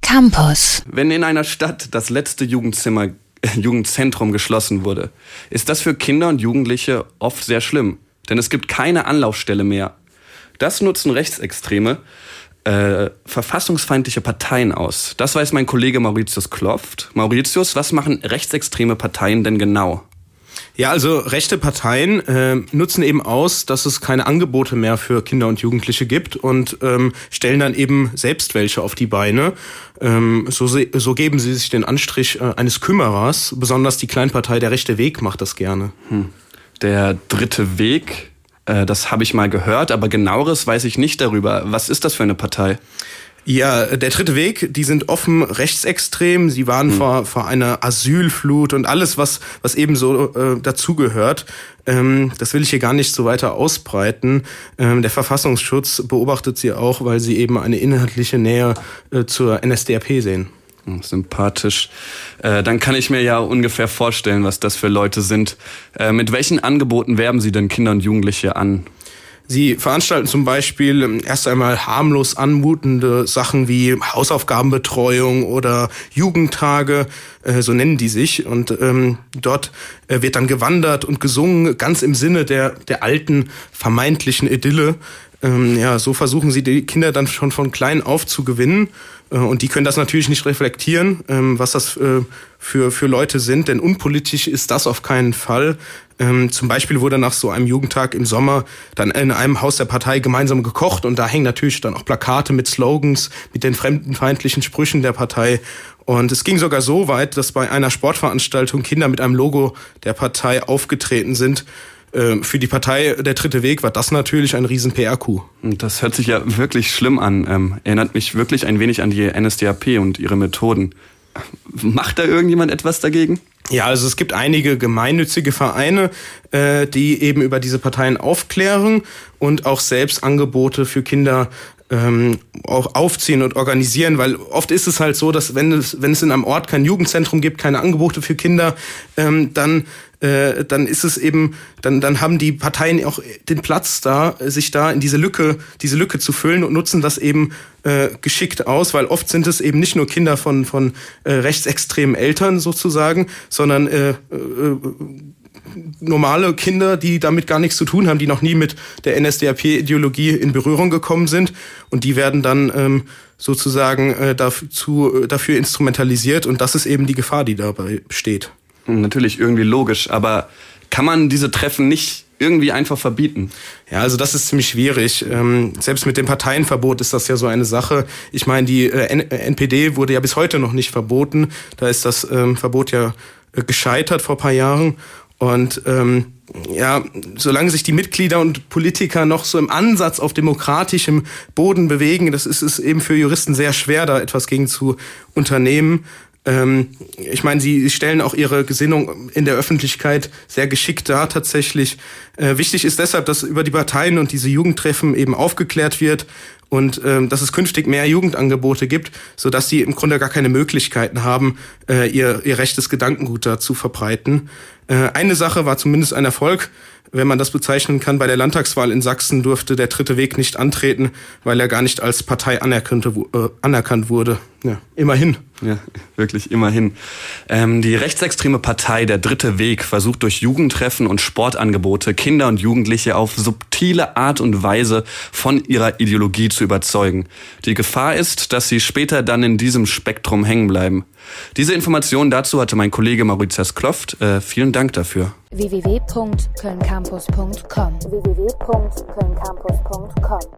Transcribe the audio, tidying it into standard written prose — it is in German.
Campus. Wenn in einer Stadt das letzte Jugendzentrum geschlossen wurde, ist das für Kinder und Jugendliche oft sehr schlimm. Denn es gibt keine Anlaufstelle mehr. Das nutzen Rechtsextreme, verfassungsfeindliche Parteien aus. Das weiß mein Kollege Mauritius Kloft. Mauritius, was machen rechtsextreme Parteien denn genau? Ja, also rechte Parteien nutzen eben aus, dass es keine Angebote mehr für Kinder und Jugendliche gibt und stellen dann eben selbst welche auf die Beine. So geben sie sich den Anstrich eines Kümmerers. Besonders die Kleinpartei Der Rechte Weg macht das gerne. Der dritte Weg, das habe ich mal gehört, aber genaueres weiß ich nicht darüber. Was ist das für eine Partei? Ja, der dritte Weg, die sind offen rechtsextrem. Sie waren vor einer Asylflut und alles, was eben so dazugehört. Das will ich hier gar nicht so weiter ausbreiten. Der Verfassungsschutz beobachtet sie auch, weil sie eben eine inhaltliche Nähe zur NSDAP sehen. Sympathisch. Dann kann ich mir ja ungefähr vorstellen, was das für Leute sind. Mit welchen Angeboten werben Sie denn Kinder und Jugendliche an? Sie veranstalten zum Beispiel erst einmal harmlos anmutende Sachen wie Hausaufgabenbetreuung oder Jugendtage, so nennen die sich. Und dort wird dann gewandert und gesungen, ganz im Sinne der alten vermeintlichen Idylle. So versuchen sie die Kinder dann schon von klein auf zu gewinnen. Und die können das natürlich nicht reflektieren, was das für Leute sind, denn unpolitisch ist das auf keinen Fall. Zum Beispiel wurde nach so einem Jugendtag im Sommer dann in einem Haus der Partei gemeinsam gekocht und da hängen natürlich dann auch Plakate mit Slogans, mit den fremdenfeindlichen Sprüchen der Partei. Und es ging sogar so weit, dass bei einer Sportveranstaltung Kinder mit einem Logo der Partei aufgetreten sind. Für die Partei Der Dritte Weg war das natürlich ein riesen PR-Coup. Das hört sich ja wirklich schlimm an. Erinnert mich wirklich ein wenig an die NSDAP und ihre Methoden. Macht da irgendjemand etwas dagegen? Ja, also es gibt einige gemeinnützige Vereine, die eben über diese Parteien aufklären und auch selbst Angebote für Kinder auch aufziehen und organisieren, weil oft ist es halt so, dass wenn es in einem Ort kein Jugendzentrum gibt, keine Angebote für Kinder, dann ist es eben, dann haben die Parteien auch den Platz da, sich da in diese Lücke zu füllen und nutzen das eben geschickt aus, weil oft sind es eben nicht nur Kinder von rechtsextremen Eltern sozusagen, sondern normale Kinder, die damit gar nichts zu tun haben, die noch nie mit der NSDAP-Ideologie in Berührung gekommen sind und die werden dann sozusagen dafür instrumentalisiert und das ist eben die Gefahr, die dabei besteht. Natürlich irgendwie logisch, aber kann man diese Treffen nicht irgendwie einfach verbieten? Ja, also das ist ziemlich schwierig. Selbst mit dem Parteienverbot ist das ja so eine Sache. Ich meine, die NPD wurde ja bis heute noch nicht verboten. Da ist das Verbot ja gescheitert vor ein paar Jahren. Und solange sich die Mitglieder und Politiker noch so im Ansatz auf demokratischem Boden bewegen, das ist es eben für Juristen sehr schwer, da etwas gegen zu unternehmen. Ich meine, sie stellen auch ihre Gesinnung in der Öffentlichkeit sehr geschickt dar tatsächlich. Wichtig ist deshalb, dass über die Parteien und diese Jugendtreffen eben aufgeklärt wird und dass es künftig mehr Jugendangebote gibt, sodass sie im Grunde gar keine Möglichkeiten haben, ihr rechtes Gedankengut da zu verbreiten. Eine Sache war zumindest ein Erfolg, wenn man das bezeichnen kann. Bei der Landtagswahl in Sachsen durfte der Dritte Weg nicht antreten, weil er gar nicht als Partei anerkannt wurde. Ja, immerhin. Ja, wirklich immerhin. Die rechtsextreme Partei Der Dritte Weg versucht durch Jugendtreffen und Sportangebote Kinder und Jugendliche auf subtile Art und Weise von ihrer Ideologie zu überzeugen. Die Gefahr ist, dass sie später dann in diesem Spektrum hängen bleiben. Diese Informationen dazu hatte mein Kollege Mauritius Kloft. Vielen Dank dafür. www.kölncampus.com